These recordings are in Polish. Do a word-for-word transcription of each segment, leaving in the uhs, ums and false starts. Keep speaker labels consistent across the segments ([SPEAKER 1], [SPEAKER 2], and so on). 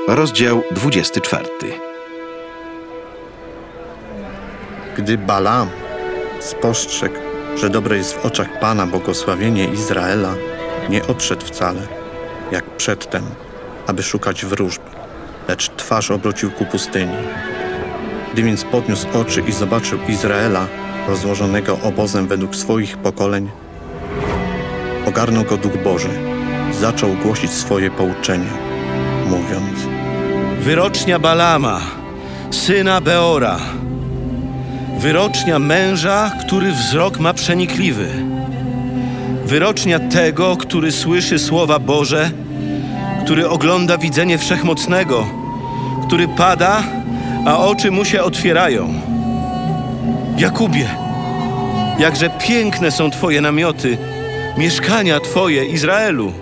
[SPEAKER 1] Rozdział dwudziesty czwarty.
[SPEAKER 2] Gdy Balaam spostrzegł, że dobre jest w oczach Pana błogosławienie Izraela, nie odszedł wcale, jak przedtem, aby szukać wróżb, lecz twarz obrócił ku pustyni. Gdy więc podniósł oczy i zobaczył Izraela, rozłożonego obozem według swoich pokoleń, ogarnął go Duch Boży, zaczął głosić swoje pouczenie, mówiąc:
[SPEAKER 3] Wyrocznia Balaama, syna Beora, wyrocznia męża, który wzrok ma przenikliwy, wyrocznia tego, który słyszy słowa Boże, który ogląda widzenie Wszechmocnego, który pada, a oczy mu się otwierają. Jakubie, jakże piękne są Twoje namioty, mieszkania Twoje, Izraelu.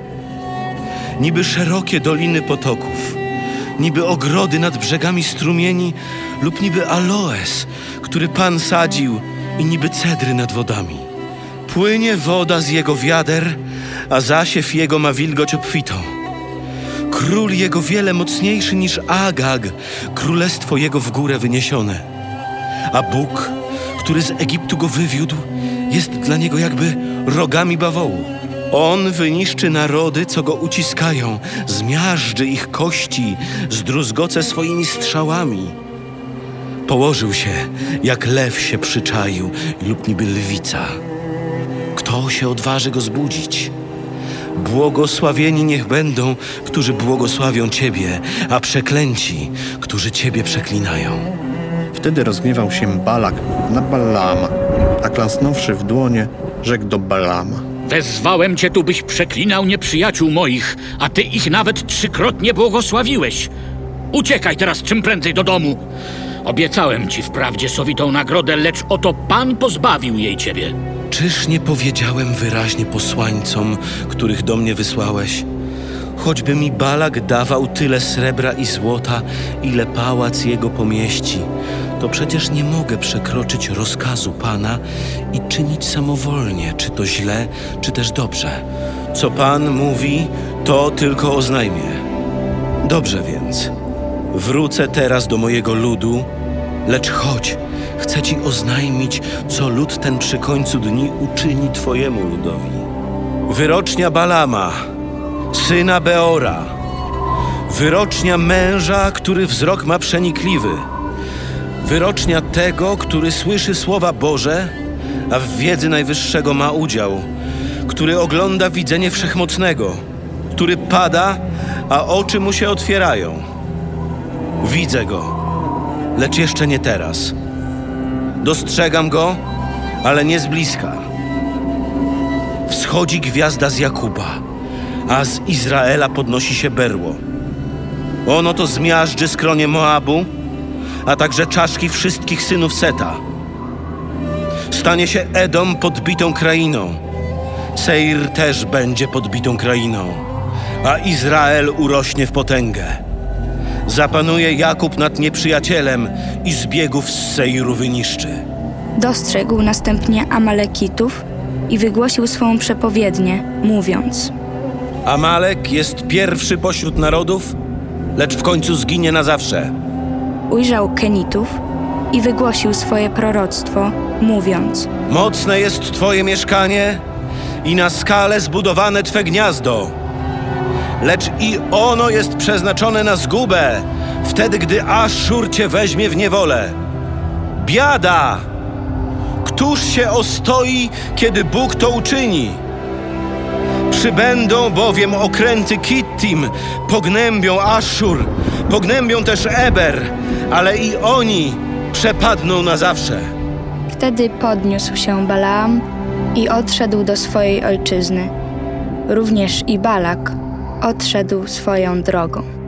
[SPEAKER 3] Niby szerokie doliny potoków, niby ogrody nad brzegami strumieni lub niby aloes, który Pan sadził, i niby cedry nad wodami. Płynie woda z jego wiader, a zasiew jego ma wilgoć obfitą. Król jego wiele mocniejszy niż Agag, królestwo jego w górę wyniesione. A Bóg, który z Egiptu go wywiódł, jest dla niego jakby rogami bawołu. On wyniszczy narody, co go uciskają, zmiażdży ich kości, zdruzgoce swoimi strzałami. Położył się, jak lew się przyczaił lub niby lwica. Kto się odważy go zbudzić? Błogosławieni niech będą, którzy błogosławią Ciebie, a przeklęci, którzy Ciebie przeklinają.
[SPEAKER 2] Wtedy rozgniewał się Balak na Balaama, a klasnąwszy w dłonie, rzekł do Balaama:
[SPEAKER 4] Wezwałem cię tu, byś przeklinał nieprzyjaciół moich, a ty ich nawet trzykrotnie błogosławiłeś. Uciekaj teraz czym prędzej do domu. Obiecałem ci wprawdzie sowitą nagrodę, lecz oto Pan pozbawił jej ciebie.
[SPEAKER 3] Czyż nie powiedziałem wyraźnie posłańcom, których do mnie wysłałeś? Choćby mi Balak dawał tyle srebra i złota, ile pałac jego pomieści, to przecież nie mogę przekroczyć rozkazu Pana i czynić samowolnie, czy to źle, czy też dobrze. Co Pan mówi, to tylko oznajmię. Dobrze więc, wrócę teraz do mojego ludu, lecz chodź, chcę ci oznajmić, co lud ten przy końcu dni uczyni twojemu ludowi. Wyrocznia Balaama, syna Beora, wyrocznia męża, który wzrok ma przenikliwy, wyrocznia tego, który słyszy słowa Boże, a w wiedzy Najwyższego ma udział, który ogląda widzenie Wszechmocnego, który pada, a oczy mu się otwierają. Widzę go, lecz jeszcze nie teraz. Dostrzegam go, ale nie z bliska. Wschodzi gwiazda z Jakuba, a z Izraela podnosi się berło. Ono to zmiażdży skronie Moabu, a także czaszki wszystkich synów Seta. Stanie się Edom podbitą krainą. Seir też będzie podbitą krainą, a Izrael urośnie w potęgę. Zapanuje Jakub nad nieprzyjacielem i zbiegów z Seiru wyniszczy.
[SPEAKER 5] Dostrzegł następnie Amalekitów i wygłosił swą przepowiednię, mówiąc:
[SPEAKER 3] Amalek jest pierwszy pośród narodów, lecz w końcu zginie na zawsze.
[SPEAKER 5] Ujrzał Kenitów i wygłosił swoje proroctwo, mówiąc:
[SPEAKER 3] Mocne jest Twoje mieszkanie i na skale zbudowane Twe gniazdo, lecz i ono jest przeznaczone na zgubę, wtedy gdy Aszur Cię weźmie w niewolę. Biada! Któż się ostoi, kiedy Bóg to uczyni? Przybędą bowiem okręty Kittim, pognębią Aszur, pognębią też Eber, ale i oni przepadną na zawsze.
[SPEAKER 5] Wtedy podniósł się Balaam i odszedł do swojej ojczyzny. Również i Balak odszedł swoją drogą.